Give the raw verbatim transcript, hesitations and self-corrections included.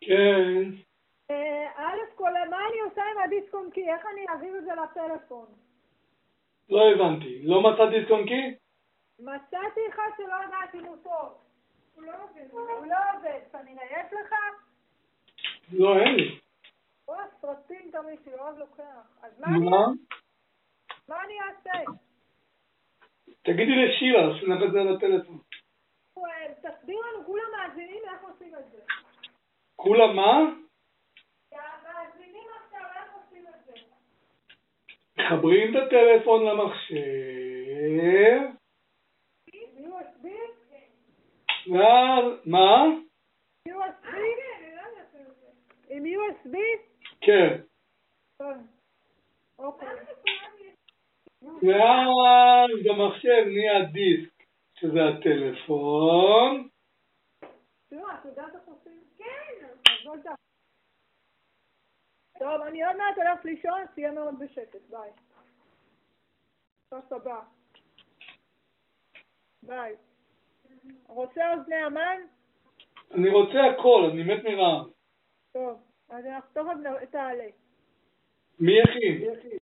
כן. א' כל, מה אני עושה עם הדיסק און קי? איך אני אעביר את זה לטלפון? לא הבנתי. לא מצאת דיסק און קי? מצאתי אחד שלא יודעת אם הוא טוב. הוא לא עובד. הוא לא עובד. כנראה, יש לך? לא, אין לי. או, סרטים תמיד שאוהב לוקח. אז מה מה? אני מה אני אעשה? תגידי לשירה, שנח את זה על הטלפון. תסביר לנו, כולם מאזינים איך עושים את זה. כולם מה? מאזינים עכשיו איך עושים את זה. מחברים את הטלפון למחשב. יו אס בי? ואז, מה? יו אס בי? עם יו אס בי? כן. טוב. אוקיי. ואז במחשב נהיה דיסק, שזה הטלפון. תראו, את יודעת איך עושים? כן. טוב, אני עוד מעט הולכת לישון, תהיה מאוד בשקט. ביי. תודה רבה. ביי. רוצה אוזני המן? אני רוצה הכל, אני מת מרעב. טוב, אז אנחנו תכף תעלה. מי הכי?